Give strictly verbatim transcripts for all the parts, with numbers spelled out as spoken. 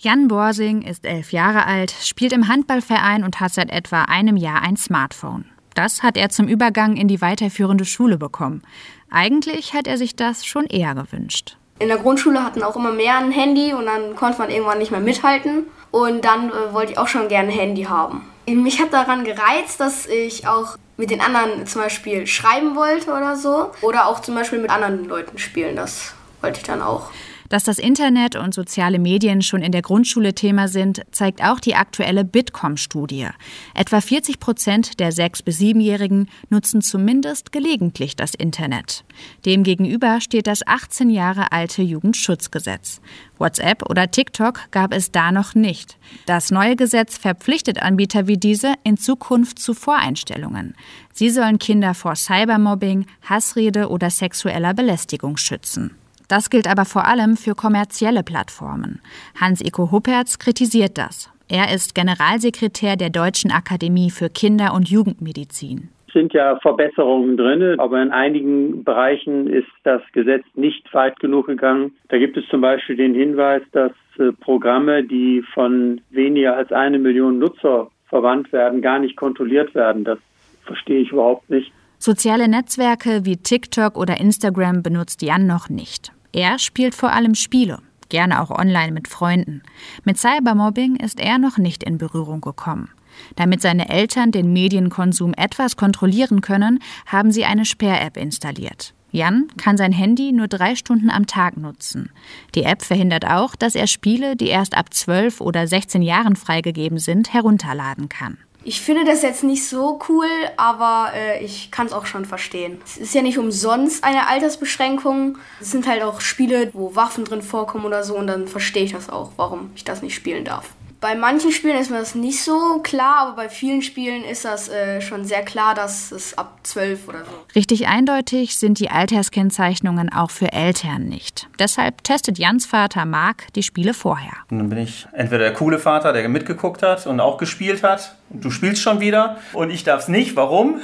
Jan Borsing ist elf Jahre alt, spielt im Handballverein und hat seit etwa einem Jahr ein Smartphone. Das hat er zum Übergang in die weiterführende Schule bekommen. Eigentlich hat er sich das schon eher gewünscht. In der Grundschule hatten auch immer mehr ein Handy und dann konnte man irgendwann nicht mehr mithalten. Und dann äh, wollte ich auch schon gerne ein Handy haben. Mich hat daran gereizt, dass ich auch mit den anderen zum Beispiel schreiben wollte oder so. Oder auch zum Beispiel mit anderen Leuten spielen, das wollte ich dann auch. Dass das Internet und soziale Medien schon in der Grundschule Thema sind, zeigt auch die aktuelle Bitkom-Studie. Etwa vierzig Prozent der sechs- bis siebenjährigen nutzen zumindest gelegentlich das Internet. Demgegenüber steht das achtzehn Jahre alte Jugendschutzgesetz. WhatsApp oder TikTok gab es da noch nicht. Das neue Gesetz verpflichtet Anbieter wie diese in Zukunft zu Voreinstellungen. Sie sollen Kinder vor Cybermobbing, Hassrede oder sexueller Belästigung schützen. Das gilt aber vor allem für kommerzielle Plattformen. Hans-Iko Huppertz kritisiert das. Er ist Generalsekretär der Deutschen Akademie für Kinder- und Jugendmedizin. Es sind ja Verbesserungen drin, aber in einigen Bereichen ist das Gesetz nicht weit genug gegangen. Da gibt es zum Beispiel den Hinweis, dass äh, Programme, die von weniger als eine Million Nutzer verwandt werden, gar nicht kontrolliert werden. Das verstehe ich überhaupt nicht. Soziale Netzwerke wie TikTok oder Instagram benutzt Jan noch nicht. Er spielt vor allem Spiele, gerne auch online mit Freunden. Mit Cybermobbing ist er noch nicht in Berührung gekommen. Damit seine Eltern den Medienkonsum etwas kontrollieren können, haben sie eine Sperr-App installiert. Jan kann sein Handy nur drei Stunden am Tag nutzen. Die App verhindert auch, dass er Spiele, die erst ab zwölf oder sechzehn Jahren freigegeben sind, herunterladen kann. Ich finde das jetzt nicht so cool, aber äh, ich kann es auch schon verstehen. Es ist ja nicht umsonst eine Altersbeschränkung. Es sind halt auch Spiele, wo Waffen drin vorkommen oder so, und dann verstehe ich das auch, warum ich das nicht spielen darf. Bei manchen Spielen ist mir das nicht so klar, aber bei vielen Spielen ist das äh, schon sehr klar, dass es ab zwölf oder so. Richtig eindeutig sind die Alterskennzeichnungen auch für Eltern nicht. Deshalb testet Jans Vater Marc die Spiele vorher. Und dann bin ich entweder der coole Vater, der mitgeguckt hat und auch gespielt hat. Du spielst schon wieder und ich darf es nicht. Warum?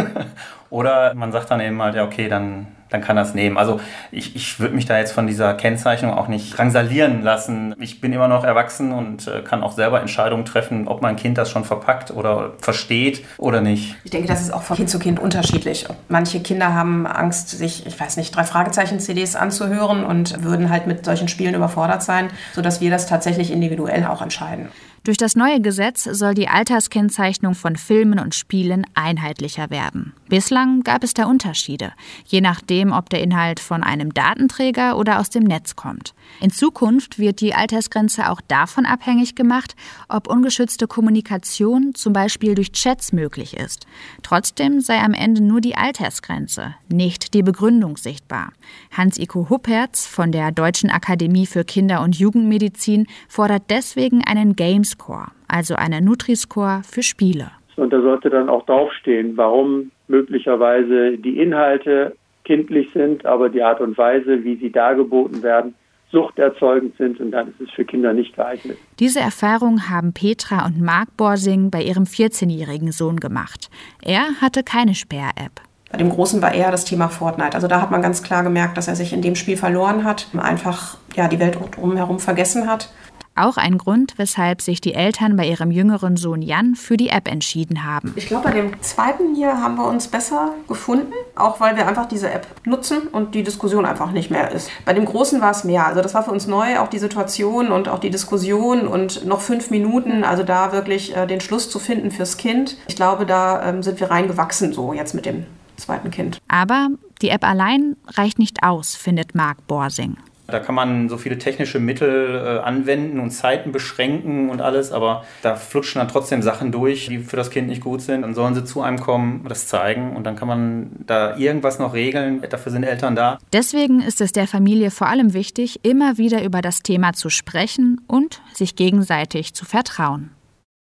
Oder man sagt dann eben halt, ja okay, dann... dann kann das nehmen. Also ich, ich würde mich da jetzt von dieser Kennzeichnung auch nicht drangsalieren lassen. Ich bin immer noch erwachsen und äh, kann auch selber Entscheidungen treffen, ob mein Kind das schon verpackt oder versteht oder nicht. Ich denke, das ist auch von Kind zu Kind unterschiedlich. Manche Kinder haben Angst, sich, ich weiß nicht, drei Fragezeichen-C Ds anzuhören und würden halt mit solchen Spielen überfordert sein, sodass wir das tatsächlich individuell auch entscheiden. Durch das neue Gesetz soll die Alterskennzeichnung von Filmen und Spielen einheitlicher werden. Bislang gab es da Unterschiede, je nachdem, ob der Inhalt von einem Datenträger oder aus dem Netz kommt. In Zukunft wird die Altersgrenze auch davon abhängig gemacht, ob ungeschützte Kommunikation zum Beispiel durch Chats möglich ist. Trotzdem sei am Ende nur die Altersgrenze, nicht die Begründung sichtbar. Hans-Iko Huppertz von der Deutschen Akademie für Kinder- und Jugendmedizin fordert deswegen einen Gamescore, also einen Nutri-Score für Spiele. Und da sollte dann auch draufstehen, warum möglicherweise die Inhalte kindlich sind, aber die Art und Weise, wie sie dargeboten werden, suchterzeugend sind, und dann ist es für Kinder nicht geeignet. Diese Erfahrung haben Petra und Marc Borsing bei ihrem vierzehnjährigen Sohn gemacht. Er hatte keine Sperr-App. Bei dem Großen war eher das Thema Fortnite. Also da hat man ganz klar gemerkt, dass er sich in dem Spiel verloren hat, einfach ja, die Welt drumherum vergessen hat. Auch ein Grund, weshalb sich die Eltern bei ihrem jüngeren Sohn Jan für die App entschieden haben. Ich glaube, bei dem zweiten hier haben wir uns besser gefunden, auch weil wir einfach diese App nutzen und die Diskussion einfach nicht mehr ist. Bei dem Großen war es mehr. Also das war für uns neu, auch die Situation und auch die Diskussion und noch fünf Minuten, also da wirklich äh, den Schluss zu finden fürs Kind. Ich glaube, da ähm, sind wir reingewachsen so jetzt mit dem zweiten Kind. Aber die App allein reicht nicht aus, findet Marc Borsing. Da kann man so viele technische Mittel äh, anwenden und Zeiten beschränken und alles, aber da flutschen dann trotzdem Sachen durch, die für das Kind nicht gut sind. Dann sollen sie zu einem kommen, das zeigen, und dann kann man da irgendwas noch regeln. Dafür sind Eltern da. Deswegen ist es der Familie vor allem wichtig, immer wieder über das Thema zu sprechen und sich gegenseitig zu vertrauen.